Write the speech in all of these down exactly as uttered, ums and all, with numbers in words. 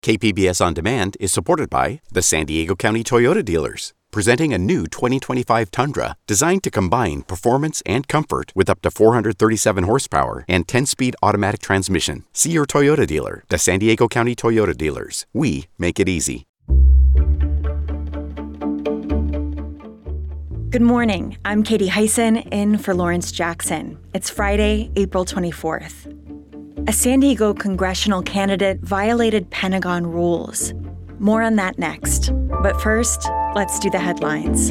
K P B S On Demand is supported by the San Diego County Toyota dealers, presenting a new twenty twenty-five Tundra designed to combine performance and comfort with up to four hundred thirty-seven horsepower and ten-speed automatic transmission. See your Toyota dealer, the San Diego County Toyota dealers. We make it easy. Good morning. I'm Katie Hyson in for Lawrence Jackson. It's Friday, April twenty-fourth. A San Diego congressional candidate violated Pentagon rules. More on that next. But first, let's do the headlines.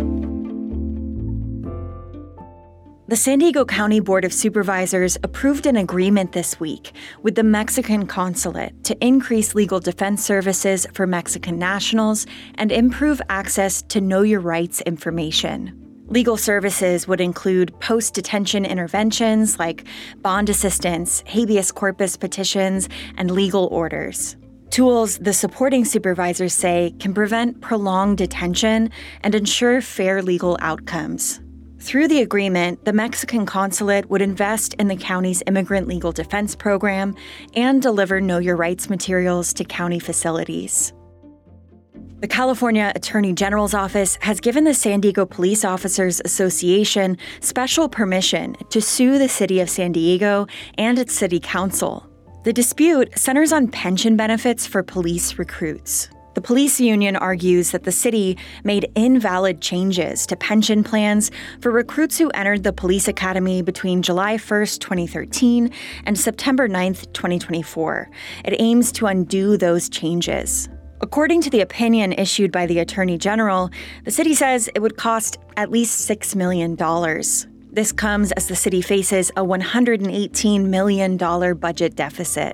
The San Diego County Board of Supervisors approved an agreement this week with the Mexican consulate to increase legal defense services for Mexican nationals and improve access to Know Your Rights information. Legal services would include post-detention interventions like bond assistance, habeas corpus petitions, and legal orders. Tools the supporting supervisors say can prevent prolonged detention and ensure fair legal outcomes. Through the agreement, the Mexican consulate would invest in the county's immigrant legal defense program and deliver Know Your Rights materials to county facilities. The California Attorney General's office has given the San Diego Police Officers Association special permission to sue the city of San Diego and its city council. The dispute centers on pension benefits for police recruits. The police union argues that the city made invalid changes to pension plans for recruits who entered the police academy between July first, twenty thirteen and September ninth, twenty twenty-four. It aims to undo those changes. According to the opinion issued by the Attorney General, the city says it would cost at least six million dollars. This comes as the city faces a one hundred eighteen million dollars budget deficit.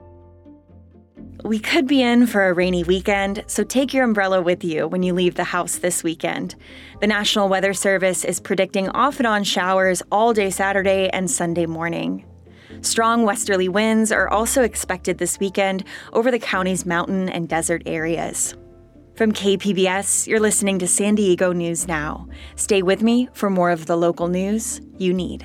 We could be in for a rainy weekend, so take your umbrella with you when you leave the house this weekend. The National Weather Service is predicting off and on showers all day Saturday and Sunday morning. Strong westerly winds are also expected this weekend over the county's mountain and desert areas. From K P B S, you're listening to San Diego News Now. Stay with me for more of the local news you need.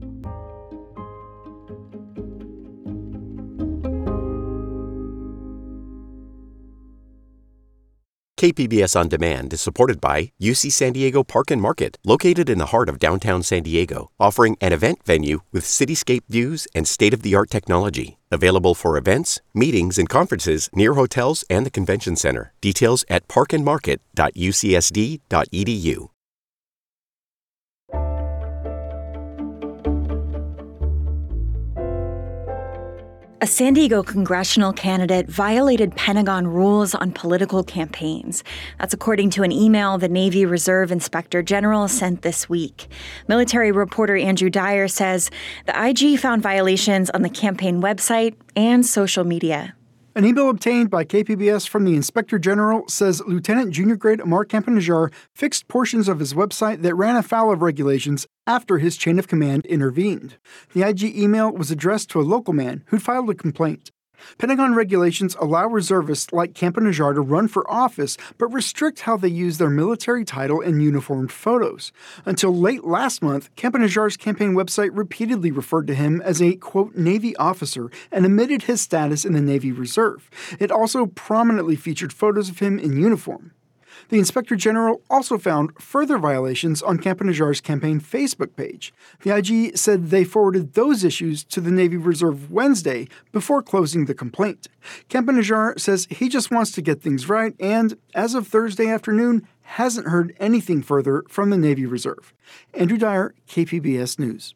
K P B S On Demand is supported by U C San Diego Park and Market, located in the heart of downtown San Diego, offering an event venue with cityscape views and state-of-the-art technology. Available for events, meetings, and conferences near hotels and the convention center. Details at park and market dot u c s d dot e d u. A San Diego congressional candidate violated Pentagon rules on political campaigns. That's according to an email the Navy Reserve Inspector General sent this week. Military reporter Andrew Dyer says the I G found violations on the campaign website and social media. An email obtained by K P B S from the Inspector General says Lieutenant Junior Grade Amar Campa-Najjar fixed portions of his website that ran afoul of regulations after his chain of command intervened. The I G email was addressed to a local man who'd filed a complaint. Pentagon regulations allow reservists like Campa-Najjar to run for office, but restrict how they use their military title and uniformed photos. Until late last month, Campa-Najjar's campaign website repeatedly referred to him as a, quote, Navy officer and omitted his status in the Navy Reserve. It also prominently featured photos of him in uniform. The Inspector General also found further violations on Campa-Najjar's campaign Facebook page. The I G said they forwarded those issues to the Navy Reserve Wednesday before closing the complaint. Campa-Najjar says he just wants to get things right and, as of Thursday afternoon, hasn't heard anything further from the Navy Reserve. Andrew Dyer, K P B S News.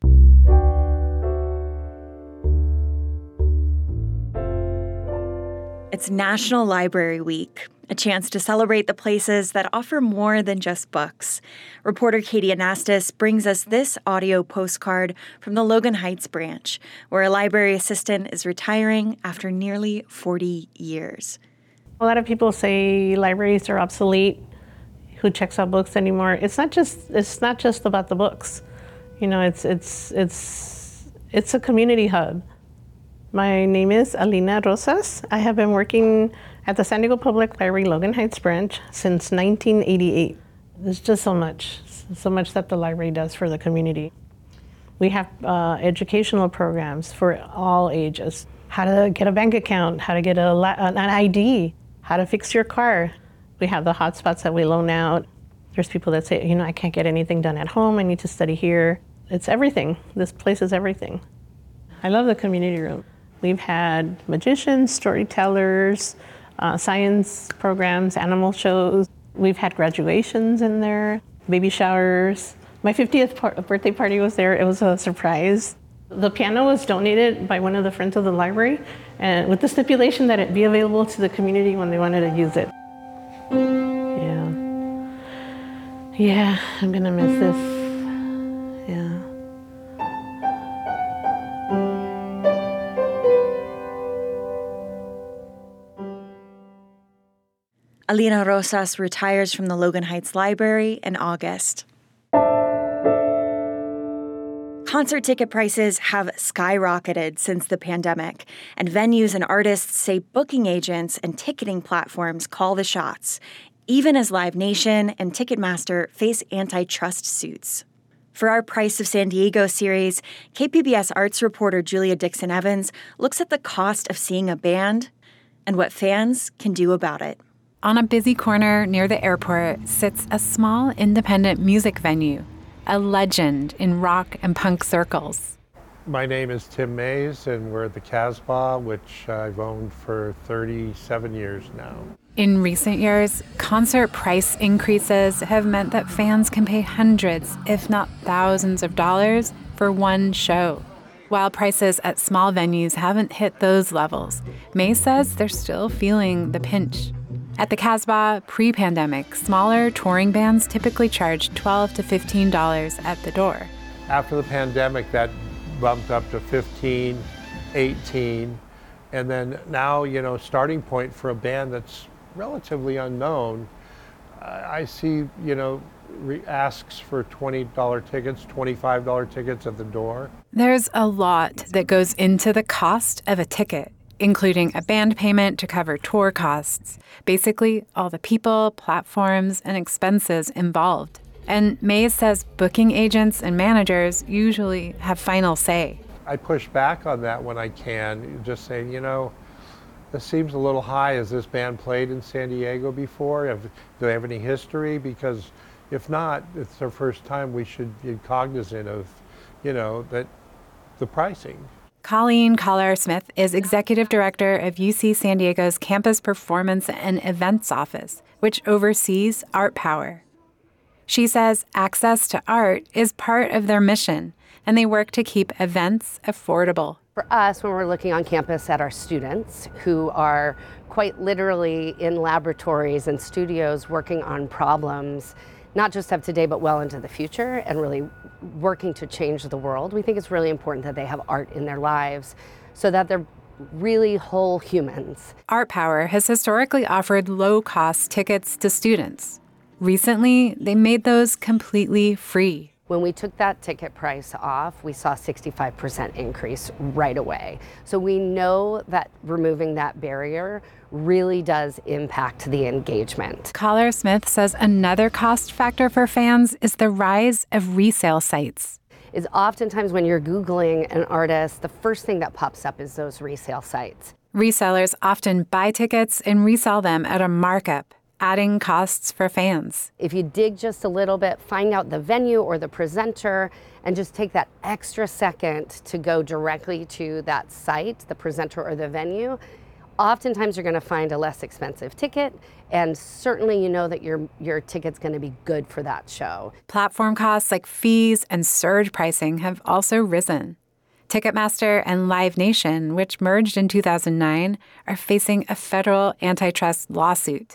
It's National Library Week, a chance to celebrate the places that offer more than just books. Reporter Katie Anastas brings us this audio postcard from the Logan Heights branch, where a library assistant is retiring after nearly forty years. A lot of people say libraries are obsolete. Who checks out books anymore? It's not just it's not just about the books. You know, it's it's it's it's a community hub. My name is Alina Rosas. I have been working at the San Diego Public Library Logan Heights branch since nineteen eighty-eight. There's just so much, so much that the library does for the community. We have uh, educational programs for all ages. How to get a bank account, how to get a, an I D, how to fix your car. We have the hotspots that we loan out. There's people that say, you know, I can't get anything done at home. I need to study here. It's everything. This place is everything. I love the community room. We've had magicians, storytellers, uh, science programs, animal shows. We've had graduations in there, baby showers. My fiftieth par- birthday party was there. It was a surprise. The piano was donated by one of the friends of the library, and with the stipulation that it be available to the community when they wanted to use it. Yeah. Yeah, I'm gonna miss this. Yeah. Alina Rosas retires from the Logan Heights Library in August. Concert ticket prices have skyrocketed since the pandemic, and venues and artists say booking agents and ticketing platforms call the shots, even as Live Nation and Ticketmaster face antitrust suits. For our Price of San Diego series, K P B S arts reporter Julia Dixon Evans looks at the cost of seeing a band and what fans can do about it. On a busy corner near the airport sits a small independent music venue, a legend in rock and punk circles. My name is Tim Mays, and we're at the Casbah, which I've owned for thirty-seven years now. In recent years, concert price increases have meant that fans can pay hundreds, if not thousands of dollars for one show. While prices at small venues haven't hit those levels, Mays says they're still feeling the pinch. At the Casbah, pre-pandemic, smaller touring bands typically charged twelve to fifteen dollars at the door. After the pandemic, that bumped up to fifteen, eighteen, and then now, you know, starting point for a band that's relatively unknown, I see, you know, re- asks for twenty dollars tickets, twenty-five dollars tickets at the door. There's a lot that goes into the cost of a ticket, including a band payment to cover tour costs, basically all the people, platforms, and expenses involved. And Mays says booking agents and managers usually have final say. I push back on that when I can, just saying, you know, this seems a little high. Has this band played in San Diego before? Have, do they have any history? Because if not, it's their first time, we should be cognizant of, you know, that the pricing. Colleen Collar-Smith is executive director of U C San Diego's Campus Performance and Events Office, which oversees Art Power. She says access to art is part of their mission, and they work to keep events affordable. For us, when we're looking on campus at our students who are quite literally in laboratories and studios working on problems, not just of today, but well into the future, and really working to change the world, we think it's really important that they have art in their lives so that they're really whole humans. Art Power has historically offered low-cost tickets to students. Recently, they made those completely free. When we took that ticket price off, we saw a sixty-five percent increase right away. So we know that removing that barrier really does impact the engagement. Collar-Smith says another cost factor for fans is the rise of resale sites. Is oftentimes when you're Googling an artist, the first thing that pops up is those resale sites. Resellers often buy tickets and resell them at a markup, adding costs for fans. If you dig just a little bit, find out the venue or the presenter, and just take that extra second to go directly to that site, the presenter or the venue, oftentimes you're going to find a less expensive ticket, and certainly you know that your your ticket's going to be good for that show. Platform costs like fees and surge pricing have also risen. Ticketmaster and Live Nation, which merged in two thousand nine, are facing a federal antitrust lawsuit.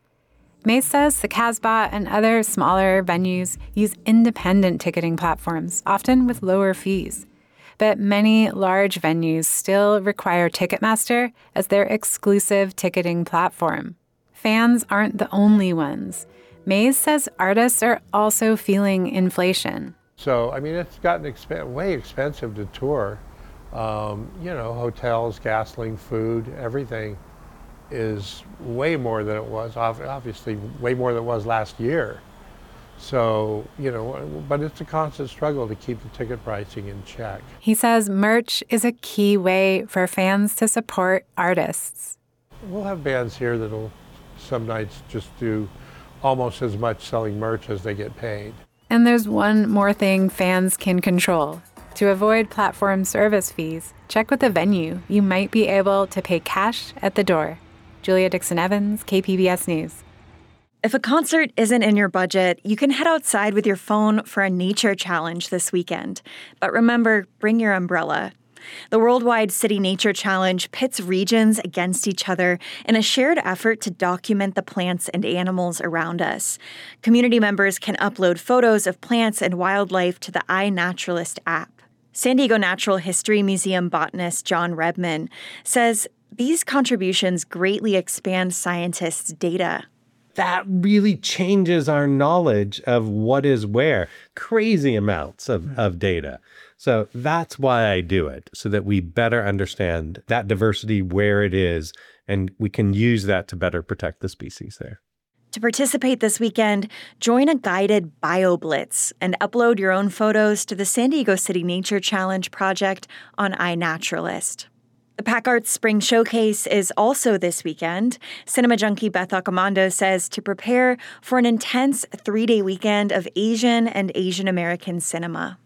Mays says the Casbah and other smaller venues use independent ticketing platforms, often with lower fees. But many large venues still require Ticketmaster as their exclusive ticketing platform. Fans aren't the only ones. Mays says artists are also feeling inflation. So, I mean, it's gotten exp- way expensive to tour. Um, you know, hotels, gasoline, food, everything is way more than it was, obviously way more than it was last year. So, you know, but it's a constant struggle to keep the ticket pricing in check. He says merch is a key way for fans to support artists. We'll have bands here that'll some nights just do almost as much selling merch as they get paid. And there's one more thing fans can control. To avoid platform service fees, check with the venue. You might be able to pay cash at the door. Julia Dixon-Evans, K P B S News. If a concert isn't in your budget, you can head outside with your phone for a nature challenge this weekend. But remember, bring your umbrella. The Worldwide City Nature Challenge pits regions against each other in a shared effort to document the plants and animals around us. Community members can upload photos of plants and wildlife to the iNaturalist app. San Diego Natural History Museum botanist John Redman says these contributions greatly expand scientists' data. That really changes our knowledge of what is where. Crazy amounts of, of data. So that's why I do it, so that we better understand that diversity where it is, and we can use that to better protect the species there. To participate this weekend, join a guided BioBlitz and upload your own photos to the San Diego City Nature Challenge project on iNaturalist. The PacArts Spring Showcase is also this weekend. Cinema junkie Beth Accomando says to prepare for an intense three-day weekend of Asian and Asian American cinema.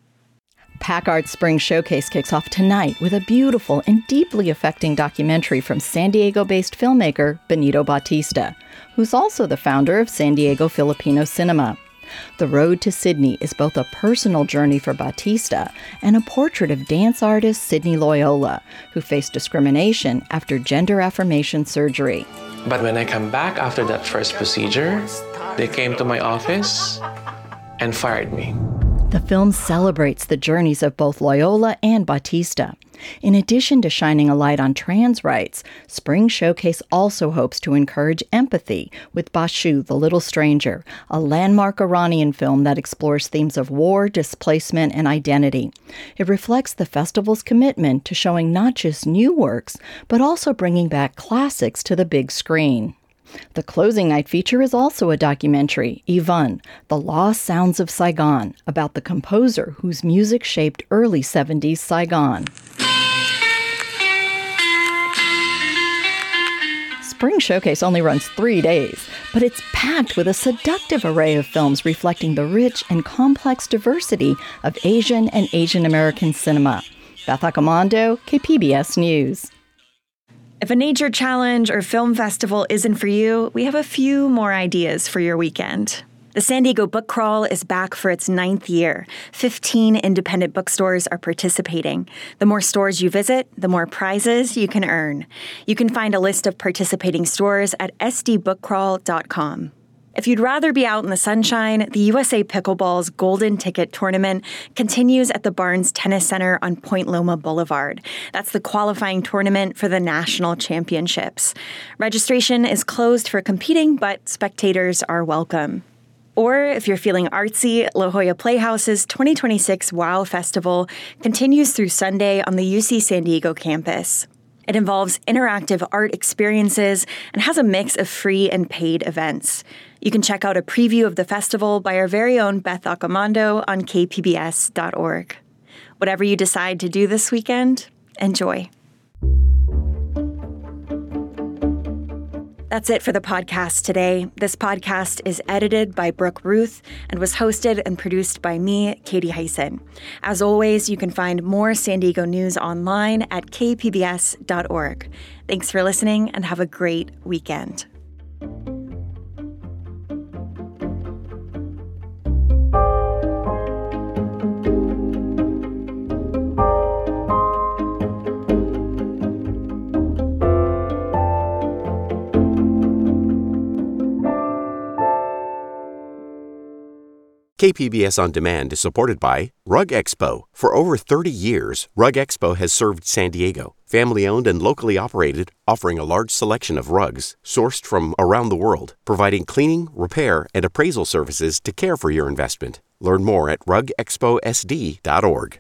PacArts Spring Showcase kicks off tonight with a beautiful and deeply affecting documentary from San Diego-based filmmaker Benito Bautista, who's also the founder of San Diego Filipino Cinema. The Road to Sydney is both a personal journey for Bautista and a portrait of dance artist Sydney Loyola, who faced discrimination after gender affirmation surgery. But when I come back after that first procedure, they came to my office and fired me. The film celebrates the journeys of both Loyola and Bautista. In addition to shining a light on trans rights, Spring Showcase also hopes to encourage empathy with Bashu, the Little Stranger, a landmark Iranian film that explores themes of war, displacement, and identity. It reflects the festival's commitment to showing not just new works, but also bringing back classics to the big screen. The closing night feature is also a documentary, Yvonne, The Lost Sounds of Saigon, about the composer whose music shaped early seventies Saigon. Spring Showcase only runs three days, but it's packed with a seductive array of films reflecting the rich and complex diversity of Asian and Asian American cinema. Beth Accomando, K P B S News. If a nature challenge or film festival isn't for you, we have a few more ideas for your weekend. The San Diego Book Crawl is back for its ninth year. Fifteen independent bookstores are participating. The more stores you visit, the more prizes you can earn. You can find a list of participating stores at s d book crawl dot com. If you'd rather be out in the sunshine, the U S A Pickleball's Golden Ticket Tournament continues at the Barnes Tennis Center on Point Loma Boulevard. That's the qualifying tournament for the national championships. Registration is closed for competing, but spectators are welcome. Or if you're feeling artsy, La Jolla Playhouse's twenty twenty-six WOW Festival continues through Sunday on the U C San Diego campus. It involves interactive art experiences and has a mix of free and paid events. You can check out a preview of the festival by our very own Beth Accomando on k p b s dot org. Whatever you decide to do this weekend, enjoy. That's it for the podcast today. This podcast is edited by Brooke Ruth and was hosted and produced by me, Katie Hyson. As always, you can find more San Diego news online at k p b s dot org. Thanks for listening and have a great weekend. K P B S On Demand is supported by Rug Expo. For over thirty years, Rug Expo has served San Diego. Family-owned and locally operated, offering a large selection of rugs sourced from around the world, providing cleaning, repair, and appraisal services to care for your investment. Learn more at rug expo s d dot org.